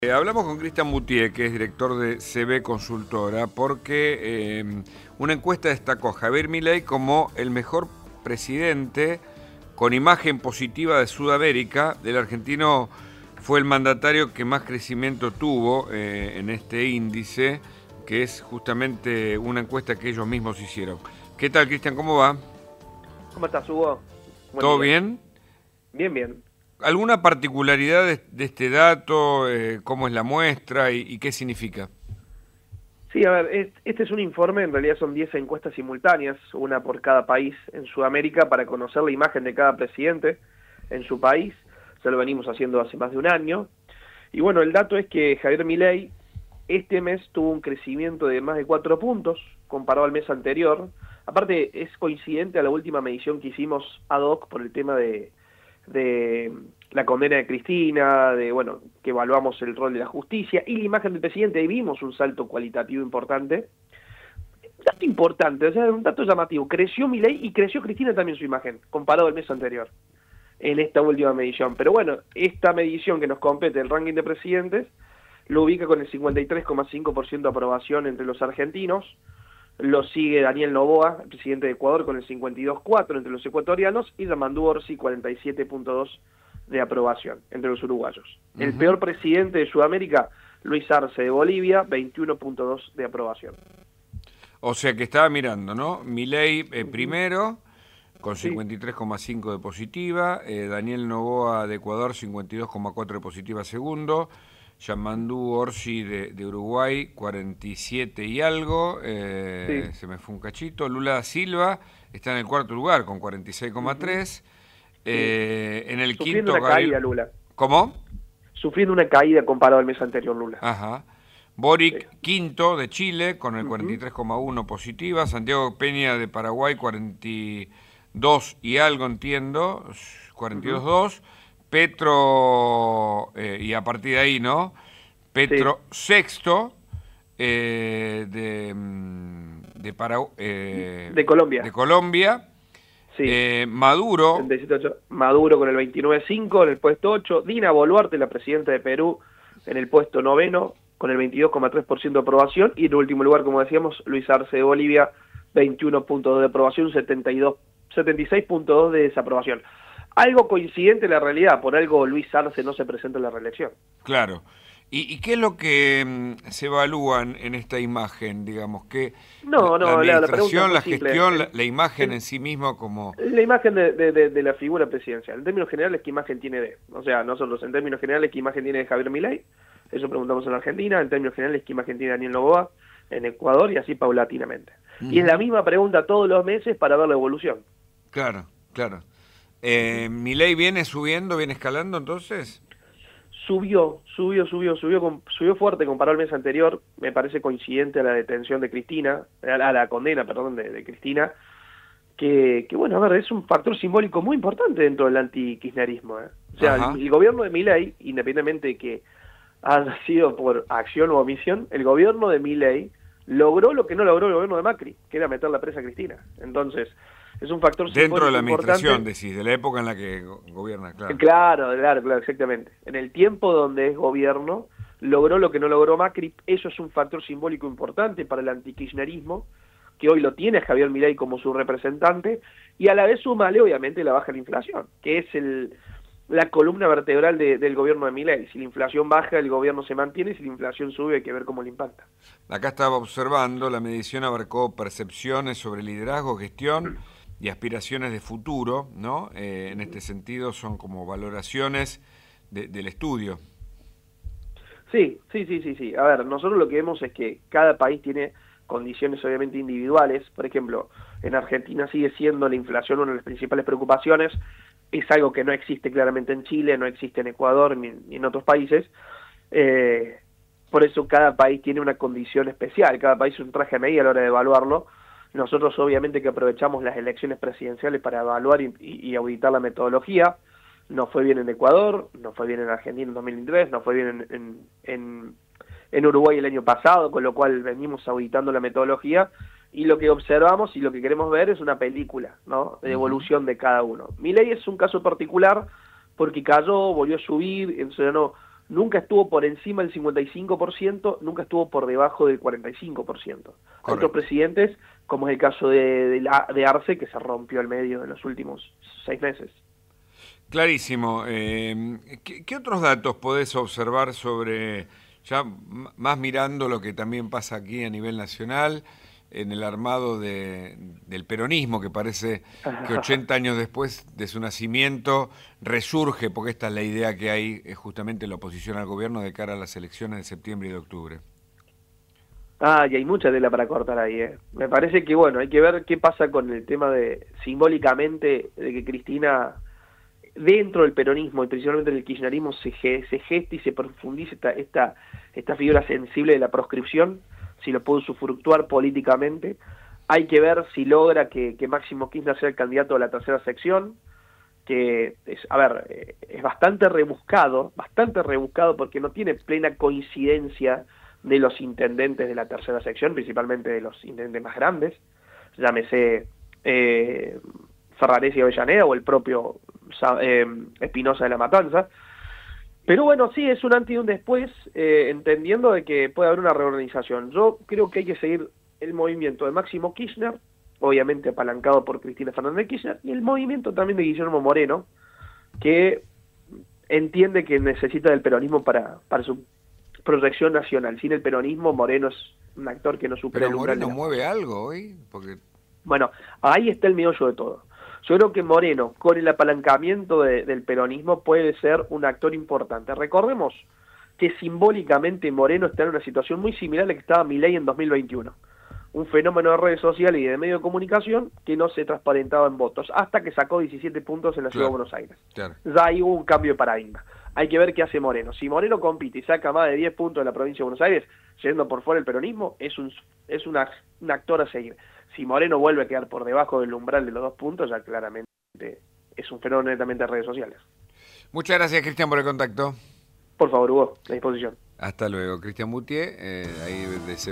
Hablamos con Cristian Boutier, que es director de CB Consultora, porque una encuesta destacó a Javier Milei como el mejor presidente con imagen positiva de Sudamérica. El argentino fue el mandatario que más crecimiento tuvo en este índice, que es justamente una encuesta que ellos mismos hicieron. ¿Qué tal, Cristian? ¿Cómo va? ¿Cómo estás, Hugo? Buen ¿Todo día. bien? Bien, bien. ¿Alguna particularidad de este dato? ¿Cómo es la muestra y qué significa? Sí, a ver, este es un informe, en realidad son 10 encuestas simultáneas, una por cada país en Sudamérica, para conocer la imagen de cada presidente en su país. Ya lo venimos haciendo hace más de un año. Y bueno, el dato es que Javier Milei este mes tuvo un crecimiento de más de 4 puntos comparado al mes anterior. Aparte, es coincidente a la última medición que hicimos ad hoc por el tema de la condena de Cristina, bueno, que evaluamos el rol de la justicia y la imagen del presidente, y vimos un salto cualitativo importante. Un dato importante, o sea, un dato llamativo. Creció Milei y creció Cristina también su imagen, comparado al mes anterior, en esta última medición. Pero bueno, esta medición que nos compete, el ranking de presidentes, lo ubica con el 53,5% de aprobación entre los argentinos. Lo sigue Daniel Noboa, el presidente de Ecuador, con el 52,4% entre los ecuatorianos, y Yamandu Orsi, 47,2% de aprobación entre los uruguayos. El peor presidente de Sudamérica, Luis Arce de Bolivia, 21,2% de aprobación. O sea que estaba mirando, ¿no? Milei primero, con Sí. 53,5 de positiva, Daniel Noboa de Ecuador, 52,4 de positiva segundo, Yamandu Orsi de Uruguay, 47 y algo, Sí. se me fue un cachito, Lula da Silva está en el cuarto lugar con 46,3, en el Sufriendo quinto... una caída, Lula. ¿Cómo? Sufriendo una caída comparado al mes anterior, Lula. Ajá. Boric, Sí. quinto de Chile, con el 43,1 positiva. Santiago Peña de Paraguay, 42 y algo, entiendo, 42,2. Petro, y a partir de ahí, ¿no? Petro, sexto, De Colombia. de Colombia. Sí. Maduro, 37,8. Maduro con el 29,5 en el puesto 8. Dina Boluarte, la presidenta de Perú, en el puesto 9 con el 22,3% de aprobación. Y en último lugar, como decíamos, Luis Arce de Bolivia, 21,2 de aprobación, 76,2 de desaprobación. Algo coincidente en la realidad, por algo Luis Arce no se presenta en la reelección. claro. ¿Y qué es lo que se evalúa en esta imagen, digamos? Que No, la no, la pregunta es administración, muy la simple. gestión, la imagen en sí mismo como... La imagen de la figura presidencial. En términos generales, ¿qué imagen tiene de? O sea, nosotros, en términos generales, ¿qué imagen tiene de Javier Milei? Eso preguntamos en Argentina. En términos generales, ¿qué imagen tiene Daniel Noboa en Ecuador? Y así paulatinamente. Y es la misma pregunta todos los meses para ver la evolución. Claro, claro. ¿Milei viene subiendo, viene escalando entonces? Subió fuerte comparado al mes anterior. Me parece coincidente a la detención de Cristina, a la condena, perdón, de Cristina. Que bueno, a ver, es un factor simbólico muy importante dentro del anti-kirchnerismo. O sea, el gobierno de Milei, independientemente de que haya sido por acción o omisión, el gobierno de Milei logró lo que no logró el gobierno de Macri, que era meter la presa a Cristina. Entonces, es un factor simbólico Dentro de la administración, importante. decís, de la época en la que gobierna, claro. Claro, exactamente. En el tiempo donde es gobierno, logró lo que no logró Macri. Eso es un factor simbólico importante para el antikirchnerismo, que hoy lo tiene Javier Milei como su representante, y a la vez súmale, obviamente, la baja de la inflación, que es la columna vertebral del gobierno de Milei. Si la inflación baja, el gobierno se mantiene, si la inflación sube, hay que ver cómo le impacta. Acá estaba observando, la medición abarcó percepciones sobre liderazgo, gestión y aspiraciones de futuro, ¿no? En este sentido son como valoraciones del estudio. Sí. A ver, nosotros lo que vemos es que cada país tiene condiciones obviamente individuales. Por ejemplo, en Argentina sigue siendo la inflación una de las principales preocupaciones. Es algo que no existe claramente en Chile, no existe en Ecuador ni en otros países. Por eso cada país tiene una condición especial, cada país es un traje a medida a la hora de evaluarlo. Nosotros obviamente que aprovechamos las elecciones presidenciales para evaluar y auditar la metodología. Nos fue bien en Ecuador, nos fue bien en Argentina en 2023, nos fue bien en Uruguay el año pasado, con lo cual venimos auditando la metodología, y lo que observamos y lo que queremos ver es una película, ¿no?, de evolución de cada uno. Milei es un caso particular porque cayó, volvió a subir, entonces nunca estuvo por encima del 55%, nunca estuvo por debajo del 45%. Hay otros presidentes, como es el caso de Arce, que se rompió al medio en los últimos 6 meses. Clarísimo. ¿Qué otros datos podés observar sobre, ya más mirando lo que también pasa aquí a nivel nacional, en el armado del peronismo, que parece que 80 años después de su nacimiento resurge, porque esta es la idea que hay justamente en la oposición al gobierno de cara a las elecciones de septiembre y de octubre? Y hay mucha tela para cortar ahí, ¿eh? Me parece que, bueno, hay que ver qué pasa con el tema de, simbólicamente, de que Cristina, dentro del peronismo y principalmente del kirchnerismo, se geste y se profundice esta figura sensible de la proscripción, si lo puede usufructuar políticamente. Hay que ver si logra que Máximo Kirchner sea el candidato a la tercera sección, que es bastante rebuscado porque no tiene plena coincidencia de los intendentes de la tercera sección, principalmente de los intendentes más grandes, llámese Ferraresi y Avellaneda o el propio Espinosa de la Matanza. Pero bueno, sí, es un antes y un después, entendiendo de que puede haber una reorganización. Yo creo que hay que seguir el movimiento de Máximo Kirchner, obviamente apalancado por Cristina Fernández de Kirchner, y el movimiento también de Guillermo Moreno, que entiende que necesita del peronismo para su proyección nacional. Sin el peronismo, Moreno es un actor que no supera el umbral. ¿Pero Moreno mueve algo hoy? Porque... Bueno, ahí está el meollo de todo. Yo creo que Moreno, con el apalancamiento del peronismo, puede ser un actor importante. Recordemos que simbólicamente Moreno está en una situación muy similar a la que estaba Milei en 2021. Un fenómeno de redes sociales y de medio de comunicación que no se transparentaba en votos, hasta que sacó 17 puntos en la Ciudad de Buenos Aires. Claro. Ya ahí hubo un cambio de paradigma. Hay que ver qué hace Moreno. Si Moreno compite y saca más de 10 puntos en la provincia de Buenos Aires, yendo por fuera el peronismo, es un actor a seguir. Si Moreno vuelve a quedar por debajo del umbral de los 2 puntos, ya claramente es un fenómeno netamente de redes sociales. Muchas gracias, Cristian, por el contacto. Por favor, Hugo, a disposición. Hasta luego. Cristian Moutier, ahí de